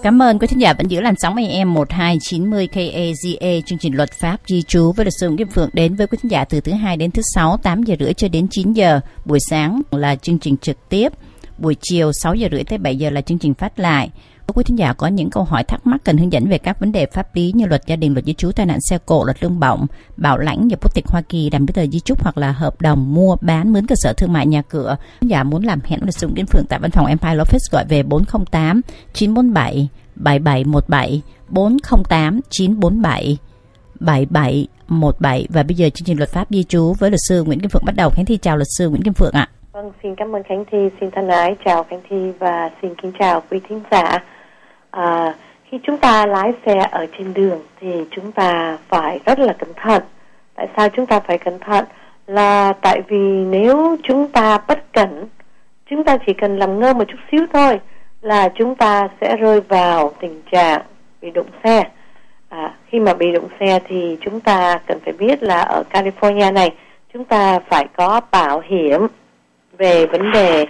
Cảm ơn quý thính giả vẫn giữ làn sóng AM 1290 KAZA, chương trình luật pháp di trú với luật sư Nguyễn Kim Phượng đến với quý thính giả từ thứ Hai đến thứ Sáu 8 giờ rưỡi cho đến 9 giờ. Buổi sáng là chương trình trực tiếp, buổi chiều 6 giờ rưỡi tới 7 giờ là chương trình phát lại. Quý thính giả có những câu hỏi thắc mắc cần hướng dẫn về các vấn đề pháp lý như luật gia đình, luật di trú, tai nạn xe cộ, luật lương bổng, bảo lãnh và quốc tịch Hoa Kỳ, làm giấy tờ di trúc hoặc là hợp đồng mua bán mướn cơ sở thương mại nhà cửa. Quý thính giả muốn làm hẹn với luật sư Nguyễn Kim Phượng tại văn phòng Empire Law Office gọi về 408 947 7717 408 947 7717. Và bây giờ chương trình luật pháp di trú với luật sư Nguyễn Kim Phượng bắt đầu. Khánh Thi chào luật sư Nguyễn Kim Phượng ạ. Vâng, xin cảm ơn Khánh Thi, xin thân ái chào Khánh Thi và xin kính chào quý thính giả. Khi chúng ta lái xe ở trên đường thì chúng ta phải rất là cẩn thận. Tại sao chúng ta phải cẩn thận? Là tại vì nếu chúng ta bất cẩn, chúng ta chỉ cần làm ngơ một chút xíu thôi là chúng ta sẽ rơi vào tình trạng bị đụng xe. Khi mà bị đụng xe thì chúng ta cần phải biết là ở California này chúng ta phải có bảo hiểm về vấn đề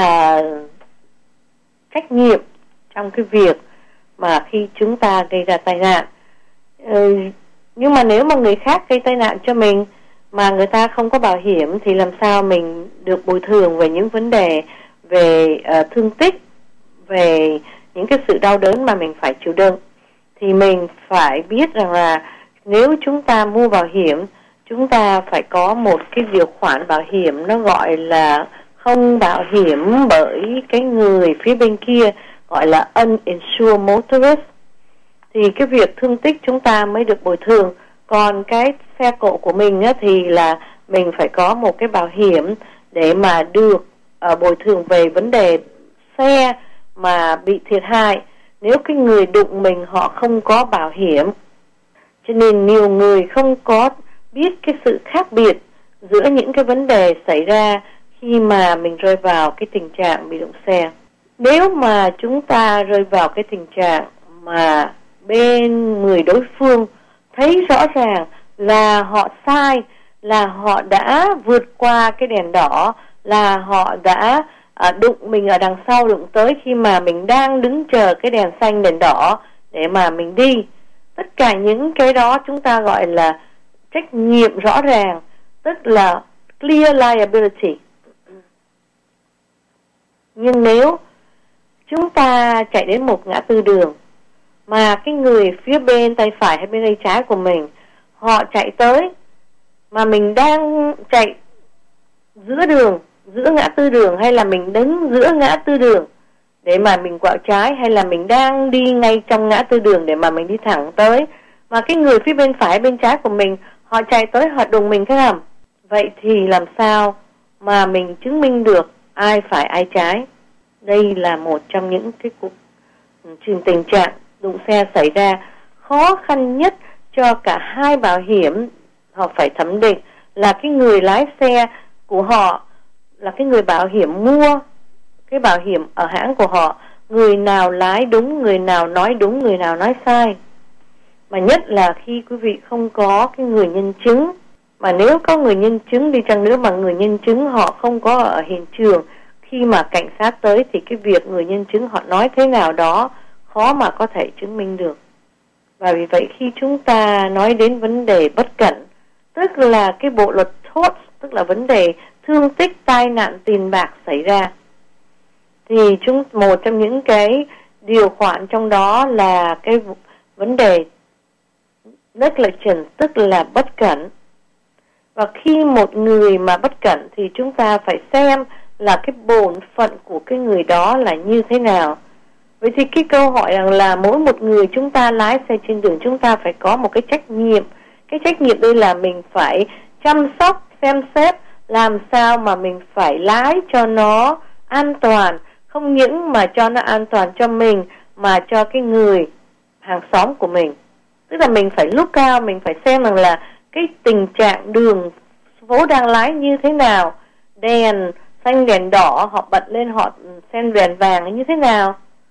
trách nhiệm trong cái việc mà khi chúng ta gây ra tai nạn. Nhưng mà nếu mà người khác gây tai nạn cho mình mà người ta không có bảo hiểm thì làm sao mình được bồi thường về những vấn đề về thương tích, về những cái sự đau đớn mà mình phải chịu đựng. Thì mình phải biết rằng là nếu chúng ta mua bảo hiểm, chúng ta phải có một cái điều khoản bảo hiểm nó gọi là không bảo hiểm bởi cái người phía bên kia, gọi là uninsured motorist. Thì cái việc thương tích chúng ta mới được bồi thường. Còn cái xe cộ của mình á, thì là mình phải có một cái bảo hiểm để mà được bồi thường về vấn đề xe mà bị thiệt hại. Nếu cái người đụng mình họ không có bảo hiểm, cho nên nhiều người không có biết cái sự khác biệt giữa những cái vấn đề xảy ra khi mà mình rơi vào cái tình trạng bị đụng xe. Nếu mà chúng ta rơi vào cái tình trạng mà bên người đối phương thấy rõ ràng là họ sai, là họ đã vượt qua cái đèn đỏ, là họ đã đụng mình ở đằng sau, đụng tới khi mà mình đang đứng chờ cái đèn xanh đèn đỏ để mà mình đi. Tất cả những cái đó chúng ta gọi là trách nhiệm rõ ràng, tức là clear liability. Nhưng nếu chúng ta chạy đến một ngã tư đường mà cái người phía bên tay phải hay bên tay trái của mình họ chạy tới mà mình đang chạy giữa đường, giữa ngã tư đường, hay là mình đứng giữa ngã tư đường để mà mình quẹo trái, hay là mình đang đi ngay trong ngã tư đường để mà mình đi thẳng tới, mà cái người phía bên phải bên trái của mình họ chạy tới họ đụng mình cái hầm, vậy thì làm sao mà mình chứng minh được ai phải ai trái? Đây là một trong những cái tình trạng đụng xe xảy ra khó khăn nhất cho cả hai bảo hiểm. Họ phải thẩm định là cái người lái xe của họ, là cái người bảo hiểm mua cái bảo hiểm ở hãng của họ, người nào lái đúng, người nào nói đúng, người nào nói sai. Mà nhất là khi quý vị không có cái người nhân chứng, mà nếu có người nhân chứng đi chăng nữa mà người nhân chứng họ không có ở hiện trường khi mà cảnh sát tới, thì cái việc người nhân chứng họ nói thế nào đó khó mà có thể chứng minh được. Và vì vậy khi chúng ta nói đến vấn đề bất cẩn, tức là cái bộ luật tort, tức là vấn đề thương tích, tai nạn, tiền bạc xảy ra, thì một trong những cái điều khoản trong đó là cái vấn đề negligence, tức là bất cẩn. Và khi một người mà bất cẩn thì chúng ta phải xem là cái bổn phận của cái người đó là như thế nào. Vậy thì cái câu hỏi rằng là mỗi một người chúng ta lái xe trên đường chúng ta phải có một cái trách nhiệm. Cái trách nhiệm đây là mình phải chăm sóc, xem xét làm sao mà mình phải lái cho nó an toàn. Không những mà cho nó an toàn cho mình mà cho cái người hàng xóm của mình. Tức là mình phải look out, mình phải xem rằng là cái tình trạng đường phố đang lái như thế nào, đèn xanh đèn đỏ họ bật lên, họ xem đèn vàng như thế nào,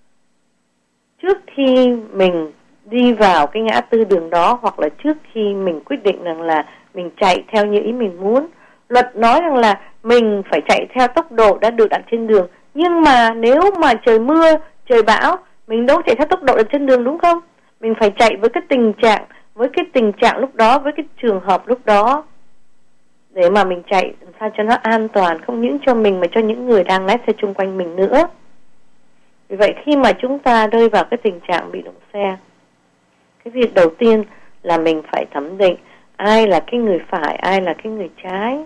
trước khi mình đi vào cái ngã tư đường đó, hoặc là trước khi mình quyết định rằng là mình chạy theo như ý mình muốn. Luật nói rằng là mình phải chạy theo tốc độ đã được đặt trên đường, nhưng mà nếu mà trời mưa, trời bão Mình đâu chạy theo tốc độ ở trên đường, đúng không? Mình phải chạy với cái tình trạng lúc đó, với cái trường hợp lúc đó, để mà mình chạy làm sao cho nó an toàn, không những cho mình mà cho những người đang lái xe chung quanh mình nữa. Vì vậy khi mà chúng ta rơi vào cái tình trạng bị đụng xe, cái việc đầu tiên là mình phải thẩm định ai là cái người phải, ai là cái người trái.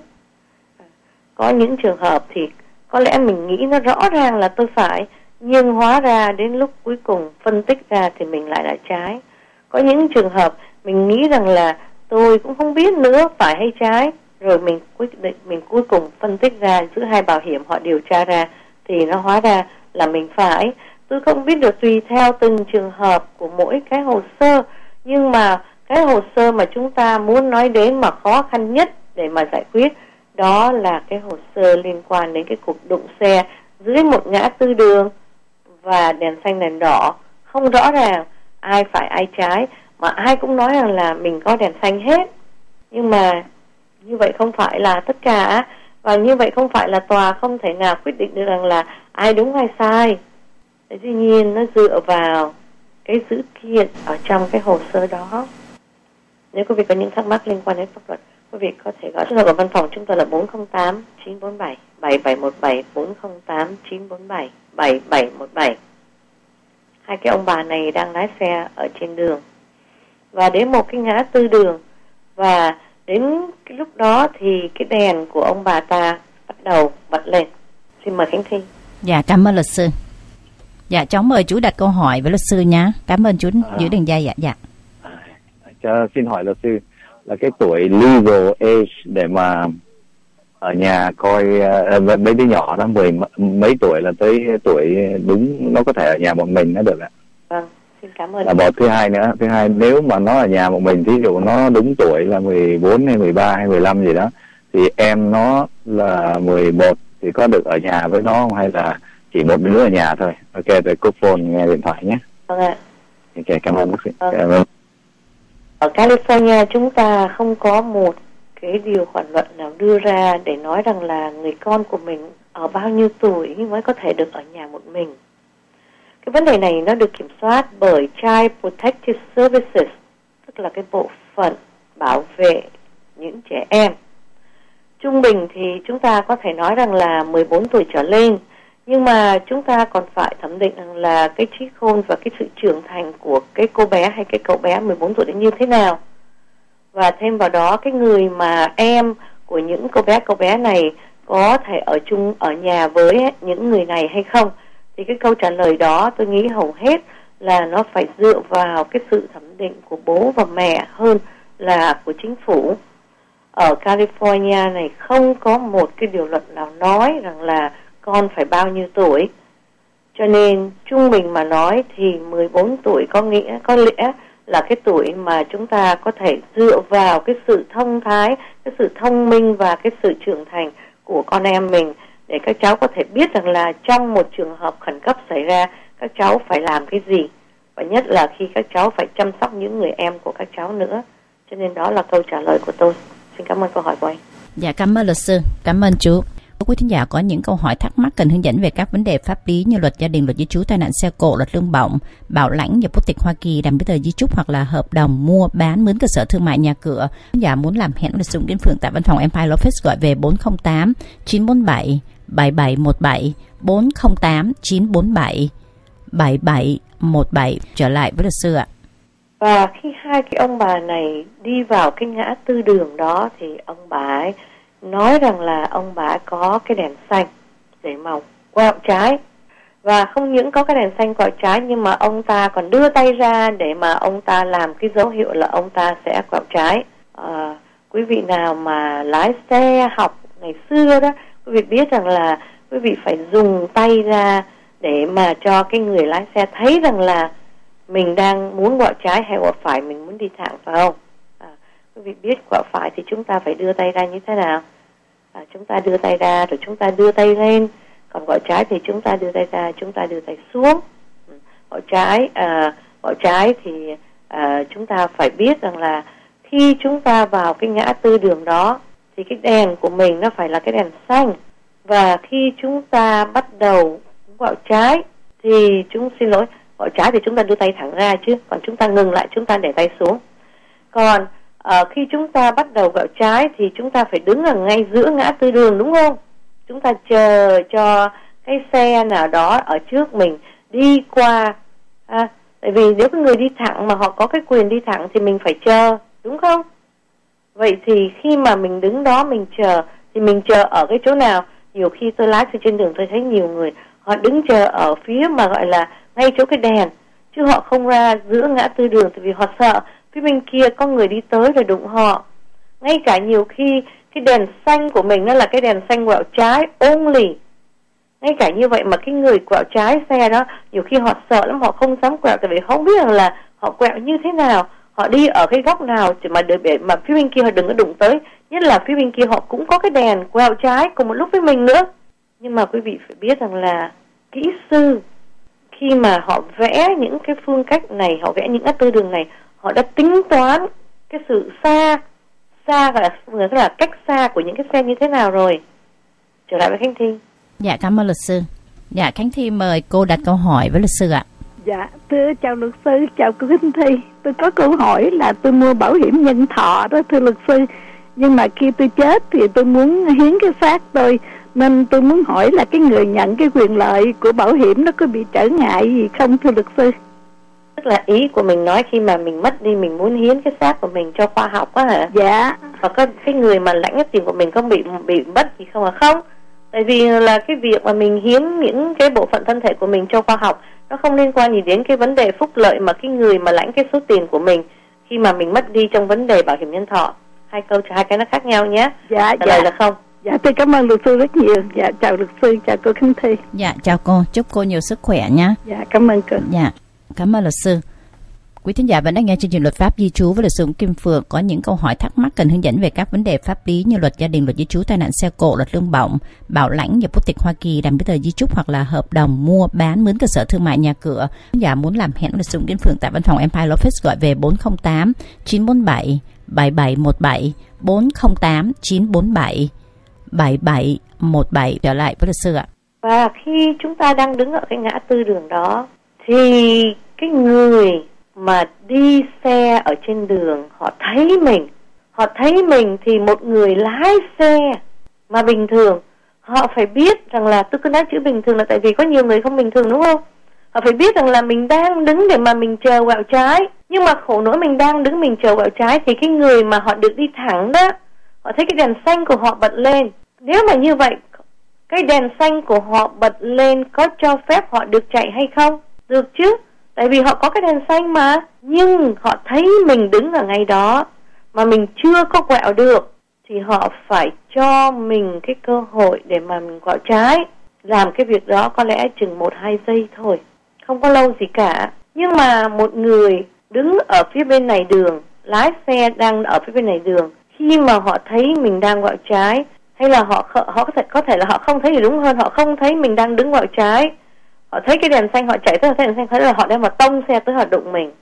Có những trường hợp thì có lẽ mình nghĩ nó rõ ràng là tôi phải, nhưng hóa ra đến lúc cuối cùng phân tích ra thì mình lại là trái. Có những trường hợp mình nghĩ rằng là tôi cũng không biết nữa phải hay trái, rồi mình cuối cùng phân tích ra giữa hai bảo hiểm họ điều tra ra thì nó hóa ra là mình phải. Tôi không biết được, tùy theo từng trường hợp của mỗi cái hồ sơ, nhưng mà cái hồ sơ mà chúng ta muốn nói đến mà khó khăn nhất để mà giải quyết đó là cái hồ sơ liên quan đến cái cuộc đụng xe dưới một ngã tư đường và đèn xanh đèn đỏ, không rõ ràng ai phải ai trái, mà ai cũng nói rằng là mình có đèn xanh hết. Nhưng mà như vậy không phải là tất cả, và như vậy không phải là tòa không thể nào quyết định được rằng là ai đúng hay sai. Tuy nhiên nó dựa vào cái dữ kiện ở trong cái hồ sơ đó. Nếu quý vị có những thắc mắc liên quan đến pháp luật, quý vị có thể gọi cho văn phòng chúng tôi là 408 947 7717, 408 947 7717. Hai cái ông bà này đang lái xe ở trên đường và đến một cái ngã tư đường, và đến cái lúc đó thì cái đèn của ông bà ta bắt đầu bật lên. Xin mời Khánh Thi. Dạ, cảm ơn luật sư. Dạ, cháu mời chú đặt câu hỏi với luật sư nhé. Cảm ơn chú giữ đường dây. Dạ. Xin hỏi luật sư là cái tuổi legal age để mà ở nhà coi mấy đứa nhỏ đó mấy tuổi là tới tuổi đúng nó có thể ở nhà một mình nó được ạ? Vâng, xin cảm ơn. Là một. Thứ hai nếu mà nó ở nhà một mình, thí dụ nó đúng tuổi là 14 hay 13 hay 15 gì đó, thì em nó là 11 thì có được ở nhà với nó không, hay là chỉ một đứa ở nhà thôi? Ok, rồi cúp phone nghe điện thoại nhé. Vâng ạ. Ok, cảm ơn bác sĩ. Cảm ơn. Ở California chúng ta không có một cái điều khoản luật nào đưa ra để nói rằng là người con của mình ở bao nhiêu tuổi mới có thể được ở nhà một mình. Cái vấn đề này nó được kiểm soát bởi Child Protective Services, tức là cái bộ phận bảo vệ những trẻ em. Trung bình thì chúng ta có thể nói rằng là 14 tuổi trở lên, nhưng mà chúng ta còn phải thẩm định rằng là cái trí khôn và cái sự trưởng thành của cái cô bé hay cái cậu bé 14 tuổi như thế nào. Và thêm vào đó cái người mà em của những cậu bé này có thể ở chung ở nhà với những người này hay không. Thì cái câu trả lời đó tôi nghĩ hầu hết là nó phải dựa vào cái sự thẩm định của bố và mẹ hơn là của chính phủ. Ở California này không có một cái điều luật nào nói rằng là con phải bao nhiêu tuổi. Cho nên trung bình mà nói thì 14 tuổi có lẽ là cái tuổi mà chúng ta có thể dựa vào cái sự thông thái, cái sự thông minh và cái sự trưởng thành của con em mình để các cháu có thể biết rằng là trong một trường hợp khẩn cấp xảy ra các cháu phải làm cái gì, và nhất là khi các cháu phải chăm sóc những người em của các cháu nữa. Cho nên đó là câu trả lời của tôi. Xin cảm ơn câu hỏi của anh. Dạ, cảm ơn luật sư. Cảm ơn chú. Quý thính giả có những câu hỏi thắc mắc cần hướng dẫn về các vấn đề pháp lý như luật gia đình, luật di trú, tai nạn xe cộ, luật lương bổng, bảo lãnh, nhập quốc tịch Hoa Kỳ, làm giấy tờ di trúc hoặc là hợp đồng mua bán mướn cơ sở thương mại, nhà cửa. Thính giả muốn làm hẹn luật sư Nguyễn Phượng tại văn phòng Empire Law Office gọi về 408 947 7717, 408 947 7717. Trở lại với luật sư ạ. Và khi hai cái ông bà này đi vào cái ngã tư đường đó thì ông bà ấy nói rằng là ông bà có cái đèn xanh để mà quẹo trái. Và không những có cái đèn xanh quẹo trái, nhưng mà ông ta còn đưa tay ra để mà ông ta làm cái dấu hiệu là ông ta sẽ quẹo trái. Quý vị nào mà lái xe học ngày xưa đó, quý vị biết rằng là quý vị phải dùng tay ra để mà cho cái người lái xe thấy rằng là mình đang muốn quẹo trái hay quẹo phải, mình muốn đi thẳng, phải không? Quý vị biết quẹo phải thì chúng ta phải đưa tay ra như thế nào? Chúng ta đưa tay ra rồi chúng ta đưa tay lên. Còn quẹo trái thì chúng ta đưa tay ra, chúng ta đưa tay xuống. Quẹo trái thì chúng ta phải biết rằng là khi chúng ta vào cái ngã tư đường đó thì cái đèn của mình nó phải là cái đèn xanh. Và khi chúng ta bắt đầu quẹo trái thì quẹo trái thì chúng ta đưa tay thẳng ra chứ, còn chúng ta ngừng lại, chúng ta để tay xuống. Còn khi chúng ta bắt đầu quẹo trái thì chúng ta phải đứng ở ngay giữa ngã tư đường, đúng không? Chúng ta chờ cho cái xe nào đó ở trước mình đi qua. Tại vì nếu cái người đi thẳng mà họ có cái quyền đi thẳng thì mình phải chờ, đúng không? Vậy thì khi mà mình đứng đó mình chờ thì mình chờ ở cái chỗ nào? Nhiều khi tôi lái xe trên đường tôi thấy nhiều người họ đứng chờ ở phía mà gọi là ngay chỗ cái đèn, chứ họ không ra giữa ngã tư đường, tại vì họ sợ phía bên kia có người đi tới rồi đụng họ. Ngay cả nhiều khi cái đèn xanh của mình nó là cái đèn xanh quẹo trái only. Ngay cả như vậy mà cái người quẹo trái xe đó nhiều khi họ sợ lắm, họ không dám quẹo, tại vì không biết rằng là họ quẹo như thế nào, họ đi ở cái góc nào để mà phía bên kia họ đừng có đụng tới. Nhất là phía bên kia họ cũng có cái đèn quẹo trái cùng một lúc với mình nữa. Nhưng mà quý vị phải biết rằng là kỹ sư khi mà họ vẽ những cái phương cách này, họ vẽ những ngã tư đường này, họ đã tính toán cái sự xa gọi là cách xa của những cái xe như thế nào rồi. Trở lại với Khánh Thi. Dạ, cảm ơn luật sư. Dạ, Khánh Thi mời cô đặt câu hỏi với luật sư ạ. Dạ, thưa chào luật sư, chào cô Khánh Thi. Tôi có câu hỏi là tôi mua bảo hiểm nhân thọ đó thưa luật sư. Nhưng mà khi tôi chết thì tôi muốn hiến cái xác tôi, nên tôi muốn hỏi là cái người nhận cái quyền lợi của bảo hiểm nó có bị trở ngại gì không thưa luật sư? Tức là ý của mình nói khi mà mình mất đi mình muốn hiến cái xác của mình cho khoa học á hả? Dạ. Và có cái người mà lãnh cái tiền của mình có bị mất gì không hả? Không. Tại vì là cái việc mà mình hiến những cái bộ phận thân thể của mình cho khoa học nó không liên quan gì đến cái vấn đề phúc lợi mà cái người mà lãnh cái số tiền của mình khi mà mình mất đi trong vấn đề bảo hiểm nhân thọ. Hai cái nó khác nhau nhé. Dạ. Trả lời là không. Dạ, tôi cảm ơn luật sư rất nhiều. Dạ, chào luật sư, chào cô Khánh Thi. Dạ, chào cô, chúc cô nhiều sức khỏe nhé. Dạ, cảm ơn cô. Dạ, cảm ơn luật sư. Quý thính giả vẫn đang nghe chương trình Luật pháp di trú với luật sư Kim Phượng. Có những câu hỏi thắc mắc cần hướng dẫn về các vấn đề pháp lý như luật gia đình, luật di trú, tai nạn xe cộ, luật lương bổng, bảo lãnh, nhập quốc tịch Hoa Kỳ, làm giấy tờ di trúc hoặc là hợp đồng mua bán mướn cơ sở thương mại, nhà cửa. Thính giả muốn làm hẹn với luật sư Kim Phượng tại văn phòng Empire Law Office gọi về 408 947 7717 408 947 7717. Trở lại với luật sư ạ. Và khi chúng ta đang đứng ở cái ngã tư đường đó thì cái người mà đi xe ở trên đường họ thấy mình thì một người lái xe mà bình thường họ phải biết rằng là, tôi cứ nói chữ bình thường là tại vì có nhiều người không bình thường đúng không? Họ phải biết rằng là mình đang đứng để mà mình chờ quẹo trái, nhưng mà khổ nỗi mình đang đứng mình chờ quẹo trái thì cái người mà họ được đi thẳng đó, họ thấy cái đèn xanh của họ bật lên. Nếu mà như vậy, cái đèn xanh của họ bật lên có cho phép họ được chạy hay không? Được chứ, tại vì họ có cái đèn xanh mà. Nhưng họ thấy mình đứng ở ngay đó mà mình chưa có quẹo được thì họ phải cho mình cái cơ hội để mà mình quẹo trái. Làm cái việc đó có lẽ chừng 1-2 giây thôi, không có lâu gì cả. Nhưng mà một người đứng ở phía bên này đường, lái xe đang ở phía bên này đường, khi mà họ thấy mình đang quẹo trái, hay là họ có thể là họ không thấy, thì đúng hơn, họ không thấy mình đang đứng quẹo trái, họ thấy cái đèn xanh, họ chạy tới đèn xanh, thấy là họ đang vào tông xe tới, họ đụng mình.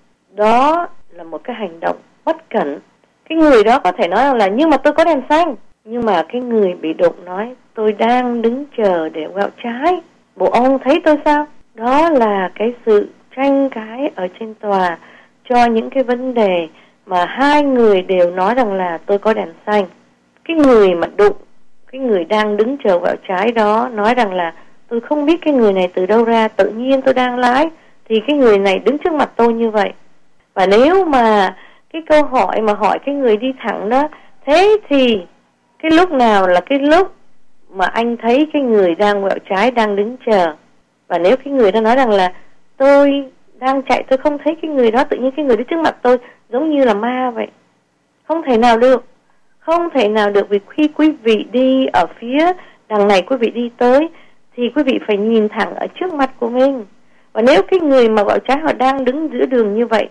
Đó là một cái hành động bất cẩn. Cái người đó có thể nói là nhưng mà tôi có đèn xanh, nhưng mà cái người bị đụng nói tôi đang đứng chờ để quẹo trái, bộ ông thấy tôi sao? Đó là cái sự tranh cãi ở trên tòa cho những cái vấn đề mà hai người đều nói rằng là tôi có đèn xanh. Cái người mà đụng, cái người đang đứng chờ quẹo trái đó nói rằng là tôi không biết cái người này từ đâu ra, tự nhiên tôi đang lái thì cái người này đứng trước mặt tôi như vậy. Và nếu mà cái câu hỏi mà hỏi cái người đi thẳng đó, thế thì cái lúc nào là cái lúc mà anh thấy cái người đang quẹo trái đang đứng chờ? Và nếu cái người đó nói rằng là tôi đang chạy, tôi không thấy cái người đó, tự nhiên cái người đứng trước mặt tôi giống như là ma vậy. Không thể nào được. Không thể nào được, vì khi quý vị đi ở phía đằng này, quý vị đi tới thì quý vị phải nhìn thẳng ở trước mặt của mình. Và nếu cái người mà quẹo trái họ đang đứng giữa đường như vậy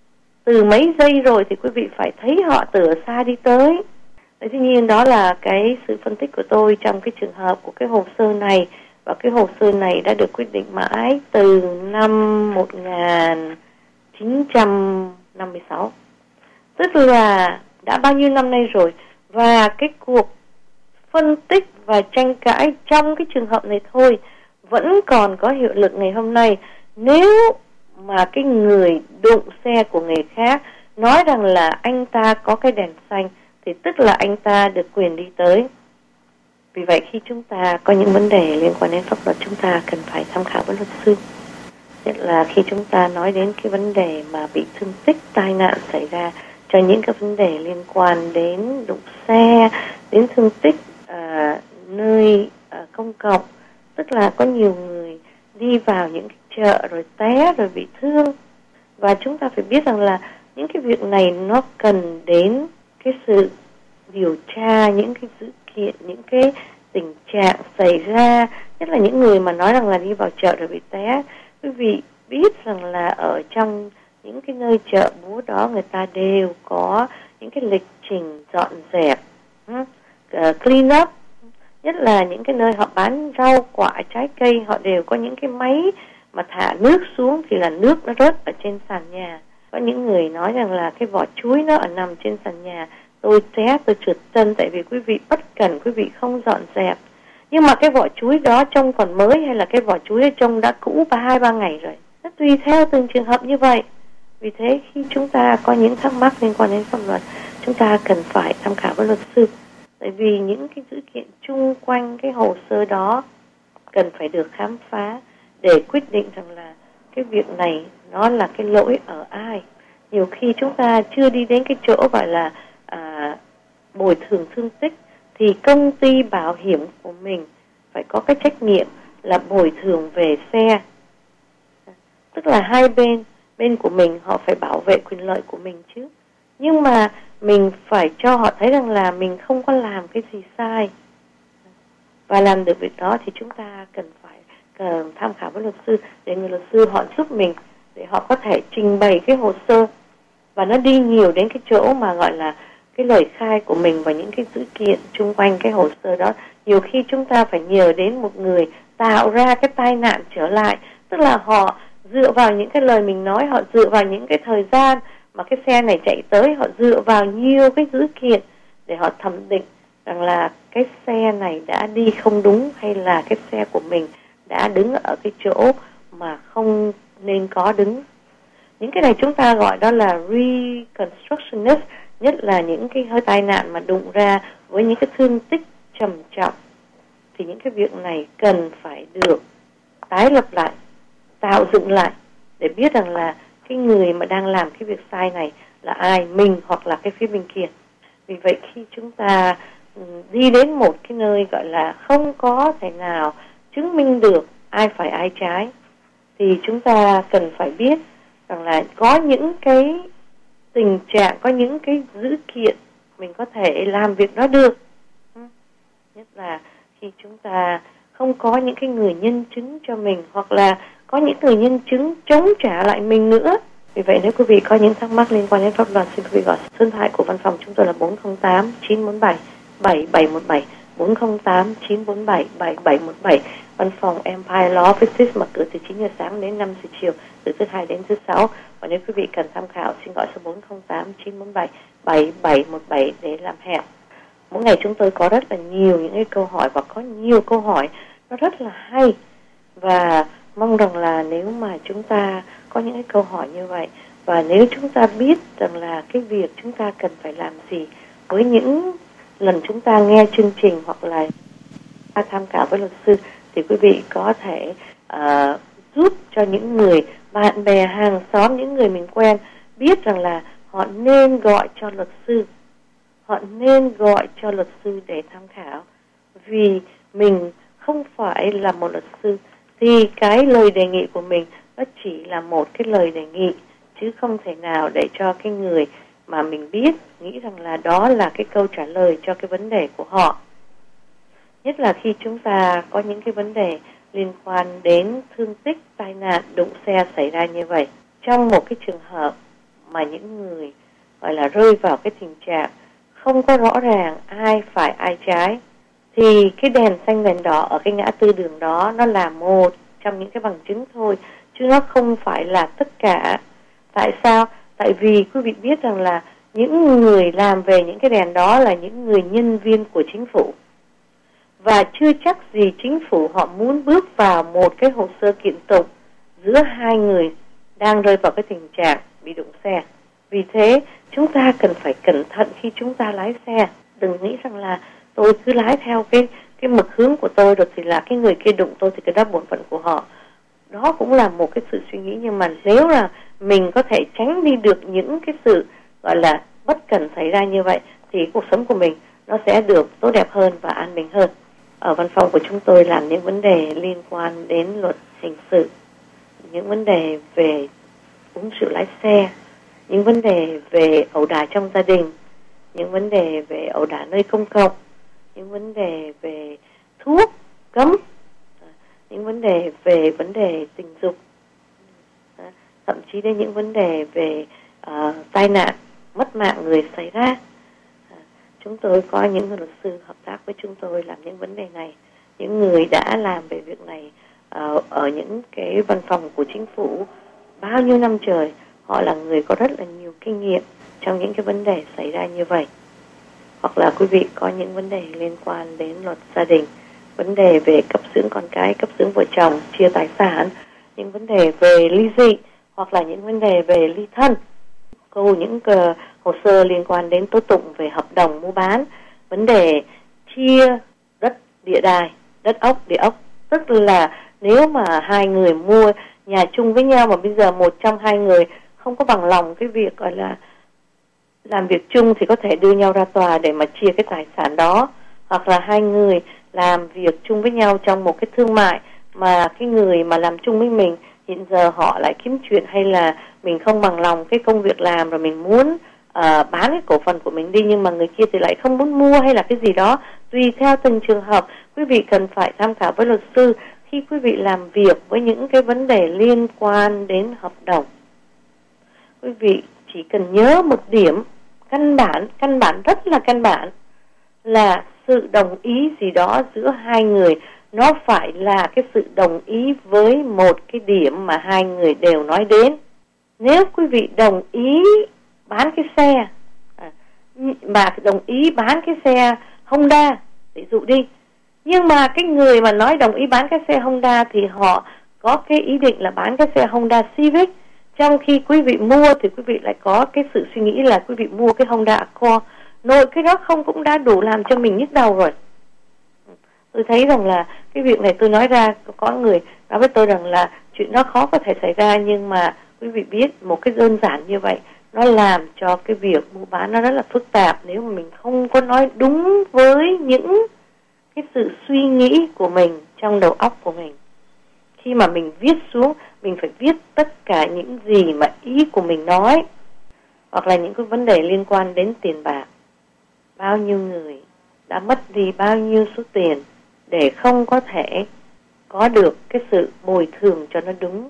từ mấy giây rồi thì quý vị phải thấy họ từ ở xa đi tới. Tuy nhiên đó là cái sự phân tích của tôi trong cái trường hợp của cái hồ sơ này. Và cái hồ sơ này đã được quyết định mãi từ năm 1956. Tức là đã bao nhiêu năm nay rồi. Và cái cuộc phân tích và tranh cãi trong cái trường hợp này thôi vẫn còn có hiệu lực ngày hôm nay. Nếu mà cái người đụng xe của người khác nói rằng là anh ta có cái đèn xanh thì tức là anh ta được quyền đi tới. Vì vậy khi chúng ta có những vấn đề liên quan đến pháp luật, chúng ta cần phải tham khảo với luật sư. Nhất là khi chúng ta nói đến cái vấn đề mà bị thương tích, tai nạn xảy ra, cho những cái vấn đề liên quan đến đụng xe, đến thương tích nơi công cộng. Tức là có nhiều người đi vào những cái chợ rồi té rồi bị thương. Và chúng ta phải biết rằng là những cái việc này nó cần đến cái sự điều tra, những cái dữ kiện, những cái tình trạng xảy ra. Nhất là những người mà nói rằng là đi vào chợ rồi bị té. Quý vị biết rằng là ở trong những cái nơi chợ búa đó người ta đều có những cái lịch trình dọn dẹp, clean up. Nhất là những cái nơi họ bán rau, quả, trái cây, họ đều có những cái máy mà thả nước xuống thì là nước nó rớt ở trên sàn nhà. Có những người nói rằng là cái vỏ chuối nó ở nằm trên sàn nhà. Tôi té, tôi trượt chân tại vì quý vị bất cẩn, quý vị không dọn dẹp. Nhưng mà cái vỏ chuối đó trông còn mới hay là cái vỏ chuối trông đã cũ 2-3 ngày rồi. Nó tùy theo từng trường hợp như vậy. Vì thế khi chúng ta có những thắc mắc liên quan đến pháp luật, chúng ta cần phải tham khảo với luật sư. Tại vì những cái dữ kiện chung quanh cái hồ sơ đó cần phải được khám phá để quyết định rằng là cái việc này nó là cái lỗi ở ai. Nhiều khi chúng ta chưa đi đến cái chỗ gọi là bồi thường thương tích thì công ty bảo hiểm của mình phải có cái trách nhiệm là bồi thường về xe. Tức là hai bên của mình họ phải bảo vệ quyền lợi của mình chứ. Nhưng mà mình phải cho họ thấy rằng là mình không có làm cái gì sai. Và làm được việc đó thì chúng ta cần phải tham khảo với luật sư để người luật sư họ giúp mình, để họ có thể trình bày cái hồ sơ. Và nó đi nhiều đến cái chỗ mà gọi là cái lời khai của mình và những cái dữ kiện chung quanh cái hồ sơ đó. Nhiều khi chúng ta phải nhờ đến một người tạo ra cái tai nạn trở lại. Tức là họ dựa vào những cái lời mình nói, họ dựa vào những cái thời gian mà cái xe này chạy tới, họ dựa vào nhiều cái dữ kiện để họ thẩm định rằng là cái xe này đã đi không đúng hay là cái xe của mình đã đứng ở cái chỗ mà không nên có đứng. Những cái này chúng ta gọi đó là reconstructionist, nhất là những cái hơi tai nạn mà đụng ra với những cái thương tích trầm trọng. Thì những cái việc này cần phải được tái lập lại, tạo dựng lại để biết rằng là cái người mà đang làm cái việc sai này là ai, mình hoặc là cái phía bên kia. Vì vậy khi chúng ta đi đến một cái nơi gọi là không có thể nào chứng minh được ai phải ai trái, thì chúng ta cần phải biết rằng là có những cái tình trạng, có những cái dữ kiện mình có thể làm việc đó được. Nhất là khi chúng ta không có những cái người nhân chứng cho mình, hoặc là có những người nhân chứng chống trả lại mình nữa. Vì vậy nếu quý vị có những thắc mắc liên quan đến pháp luật, xin quý vị gọi số điện thoại của văn phòng chúng tôi là 408 947 7717, 408 947 7717. Văn phòng Empire Law Offices mở cửa từ 9 giờ sáng đến 5 giờ chiều, từ thứ Hai đến thứ Sáu. Và nếu quý vị cần tham khảo, xin gọi số 408 947 7717 để làm hẹn. Mỗi ngày chúng tôi có rất là nhiều những cái câu hỏi, và có nhiều câu hỏi nó rất là hay. Và mong rằng là nếu mà chúng ta có những cái câu hỏi như vậy, và nếu chúng ta biết rằng là cái việc chúng ta cần phải làm gì với những lần chúng ta nghe chương trình hoặc là tham khảo với luật sư, thì quý vị có thể giúp cho những người bạn bè, hàng xóm, những người mình quen biết rằng là họ nên gọi cho luật sư. Họ nên gọi cho luật sư để tham khảo. Vì mình không phải là một luật sư, thì cái lời đề nghị của mình nó chỉ là một cái lời đề nghị, chứ không thể nào để cho cái người mà mình biết nghĩ rằng là đó là cái câu trả lời cho cái vấn đề của họ. Nhất là khi chúng ta có những cái vấn đề liên quan đến thương tích, tai nạn, đụng xe xảy ra như vậy. Trong một cái trường hợp mà những người gọi là rơi vào cái tình trạng không có rõ ràng ai phải ai trái, thì cái đèn xanh đèn đỏ ở cái ngã tư đường đó nó là một trong những cái bằng chứng thôi, chứ nó không phải là tất cả. Tại sao? Tại vì quý vị biết rằng là những người làm về những cái đèn đó là những người nhân viên của chính phủ. Và chưa chắc gì chính phủ họ muốn bước vào một cái hồ sơ kiện tụng giữa hai người đang rơi vào cái tình trạng bị đụng xe. Vì thế chúng ta cần phải cẩn thận khi chúng ta lái xe. Đừng nghĩ rằng là tôi cứ lái theo cái mực hướng của tôi, rồi thì là cái người kia đụng tôi thì cái đó bổn phận của họ. Đó cũng là một cái sự suy nghĩ, nhưng mà nếu là mình có thể tránh đi được những cái sự gọi là bất cẩn xảy ra như vậy thì cuộc sống của mình nó sẽ được tốt đẹp hơn và an bình hơn. Ở văn phòng của chúng tôi làm những vấn đề liên quan đến luật hình sự, những vấn đề về uống rượu lái xe, những vấn đề về ẩu đả trong gia đình, những vấn đề về ẩu đả nơi công cộng, những vấn đề về thuốc cấm, những vấn đề về vấn đề tình dục, thậm chí đến những vấn đề về tai nạn, mất mạng người xảy ra. Chúng tôi có những luật sư hợp tác với chúng tôi làm những vấn đề này. Những người đã làm về việc này ở những cái văn phòng của chính phủ bao nhiêu năm trời, họ là người có rất là nhiều kinh nghiệm trong những cái vấn đề xảy ra như vậy. Hoặc là quý vị có những vấn đề liên quan đến luật gia đình, vấn đề về cấp dưỡng con cái, cấp dưỡng vợ chồng, chia tài sản, những vấn đề về ly dị, hoặc là những vấn đề về ly thân, những hồ sơ liên quan đến tố tụng về hợp đồng mua bán, vấn đề chia đất địa đai, đất ốc, địa ốc. Tức là nếu mà hai người mua nhà chung với nhau mà bây giờ một trong hai người không có bằng lòng cái việc gọi là làm việc chung thì có thể đưa nhau ra tòa để mà chia cái tài sản đó. Hoặc là hai người làm việc chung với nhau trong một cái thương mại mà cái người mà làm chung với mình hiện giờ họ lại kiếm chuyện, hay là mình không bằng lòng cái công việc làm rồi mình muốn bán cái cổ phần của mình đi, nhưng mà người kia thì lại không muốn mua hay là cái gì đó. Tùy theo từng trường hợp, quý vị cần phải tham khảo với luật sư khi quý vị làm việc với những cái vấn đề liên quan đến hợp đồng. Quý vị chỉ cần nhớ một điểm căn bản rất là căn bản, là sự đồng ý gì đó giữa hai người nó phải là cái sự đồng ý với một cái điểm mà hai người đều nói đến. Nếu quý vị đồng ý bán cái xe mà đồng ý bán cái xe Honda ví dụ đi, nhưng mà cái người mà nói đồng ý bán cái xe Honda thì họ có cái ý định là bán cái xe Honda Civic, trong khi quý vị mua thì quý vị lại có cái sự suy nghĩ là quý vị mua cái Honda Accord. Nội cái đó không cũng đã đủ làm cho mình nhức đầu rồi. Tôi thấy rằng là cái việc này tôi nói ra, có người nói với tôi rằng là chuyện đó khó có thể xảy ra, nhưng mà quý vị biết một cái đơn giản như vậy nó làm cho cái việc mua bán nó rất là phức tạp nếu mà mình không có nói đúng với những cái sự suy nghĩ của mình trong đầu óc của mình. Khi mà mình viết xuống, mình phải viết tất cả những gì mà ý của mình nói. Hoặc là những cái vấn đề liên quan đến tiền bạc. Bao nhiêu người đã mất đi bao nhiêu số tiền để không có thể có được cái sự bồi thường cho nó đúng.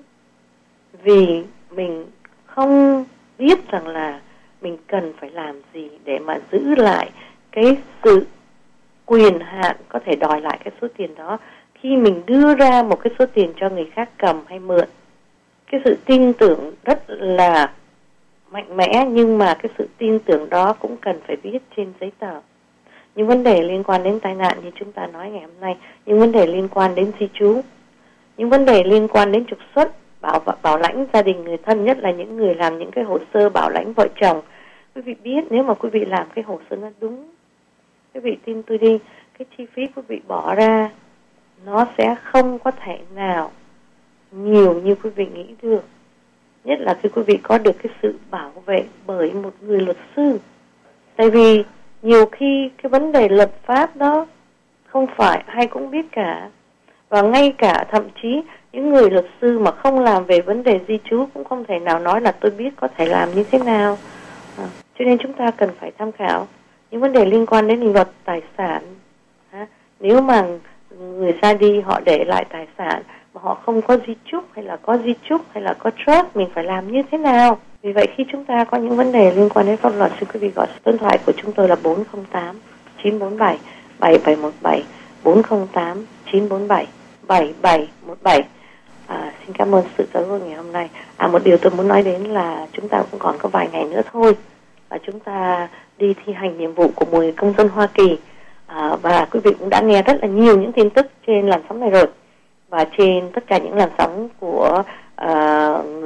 Vì mình không biết rằng là mình cần phải làm gì để mà giữ lại cái sự quyền hạn có thể đòi lại cái số tiền đó khi mình đưa ra một cái số tiền cho người khác cầm hay mượn. Cái sự tin tưởng rất là mạnh mẽ, nhưng mà cái sự tin tưởng đó cũng cần phải viết trên giấy tờ. Những vấn đề liên quan đến tai nạn như chúng ta nói ngày hôm nay, những vấn đề liên quan đến di trú, những vấn đề liên quan đến trục xuất, bảo lãnh gia đình người thân, nhất là những người làm những cái hồ sơ bảo lãnh vợ chồng. Quý vị biết nếu mà quý vị làm cái hồ sơ nó đúng, quý vị tin tôi đi, cái chi phí quý vị bỏ ra nó sẽ không có thể nào nhiều như quý vị nghĩ được. Nhất là khi quý vị có được cái sự bảo vệ bởi một người luật sư. Tại vì nhiều khi cái vấn đề luật pháp đó không phải ai cũng biết cả. Và ngay cả thậm chí những người luật sư mà không làm về vấn đề di trú cũng không thể nào nói là tôi biết có thể làm như thế nào. Cho nên chúng ta cần phải tham khảo những vấn đề liên quan đến luật tài sản. Nếu mà người ra đi họ để lại tài sản mà họ không có di chúc, hay là có di chúc, hay là có trust, mình phải làm như thế nào? Vì vậy khi chúng ta có những vấn đề liên quan đến pháp luật, xin quý vị gọi số điện thoại của chúng tôi là 408 947 7717, 408 947 7717. Xin cảm ơn sự trợ giúp ngày hôm nay. Một điều tôi muốn nói đến là chúng ta cũng còn có vài ngày nữa thôi và chúng ta đi thi hành nhiệm vụ của 10 công dân Hoa Kỳ. Và quý vị cũng đã nghe rất là nhiều những tin tức trên làn sóng này rồi, và trên tất cả những làn sóng của người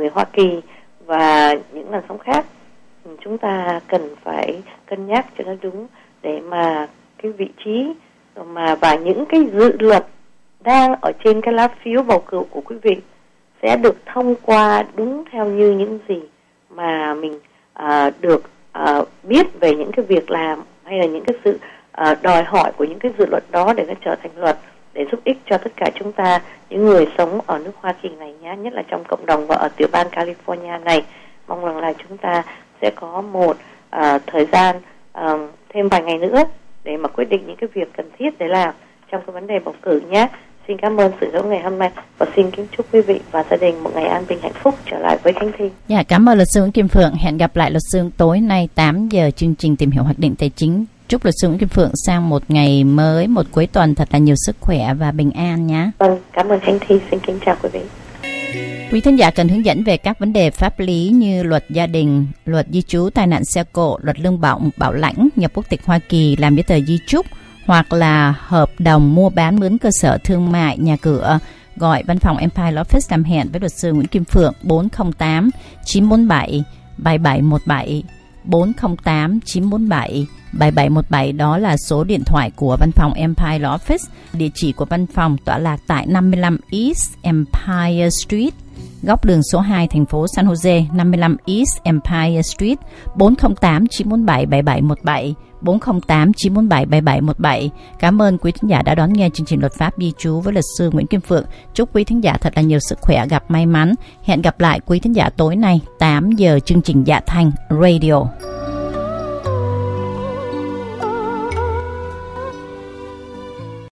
người Hoa Kỳ và những làn sóng khác, chúng ta cần phải cân nhắc cho nó đúng để mà cái vị trí và những cái dự luật đang ở trên cái lá phiếu bầu cử của quý vị sẽ được thông qua đúng theo như những gì mà mình được biết về những cái việc làm hay là những cái sự đòi hỏi của những cái dự luật đó để nó trở thành luật, để giúp ích cho tất cả chúng ta, những người sống ở nước Hoa Kỳ này nhé, nhất là trong cộng đồng và ở tiểu bang California này. Mong rằng là chúng ta sẽ có một thời gian thêm vài ngày nữa để mà quyết định những cái việc cần thiết để làm trong cái vấn đề bầu cử nhé. Xin cảm ơn sự giống ngày hôm nay và xin kính chúc quý vị và gia đình một ngày an bình hạnh phúc. Trở lại với Khánh Thi. Dạ, cảm ơn luật sư Nguyễn Kim Phượng. Hẹn gặp lại luật sư tối nay 8 giờ chương trình Tìm hiểu hoạch định tài chính. Chúc luật sư Nguyễn Kim Phượng sang một ngày mới, một cuối tuần thật là nhiều sức khỏe và bình an nhé. Vâng, cảm ơn Khánh Thi. Xin kính chào quý vị. Quý thính giả cần hướng dẫn về các vấn đề pháp lý như luật gia đình, luật di trú, tai nạn xe cộ, luật lương bổng, bảo lãnh, nhập quốc tịch Hoa Kỳ, làm giấy tờ di chúc hoặc là hợp đồng mua bán mướn cơ sở thương mại, nhà cửa, gọi văn phòng Empire Law Office làm hẹn với luật sư Nguyễn Kim Phượng 408 947 7717 408 947 7717. Đó là số điện thoại của văn phòng Empire Law Office. Địa chỉ của văn phòng tọa lạc tại 55 East Empire Street, góc đường số 2, thành phố San Jose, 55 East Empire Street, 408 947 7717, 408 947 7717. Cảm ơn quý thính giả đã đón nghe chương trình Luật pháp di trú với luật sư Nguyễn Kim Phượng. Chúc quý thính giả thật là nhiều sức khỏe, gặp may mắn. Hẹn gặp lại quý thính giả tối nay 8 giờ chương trình Dạ Thanh Radio.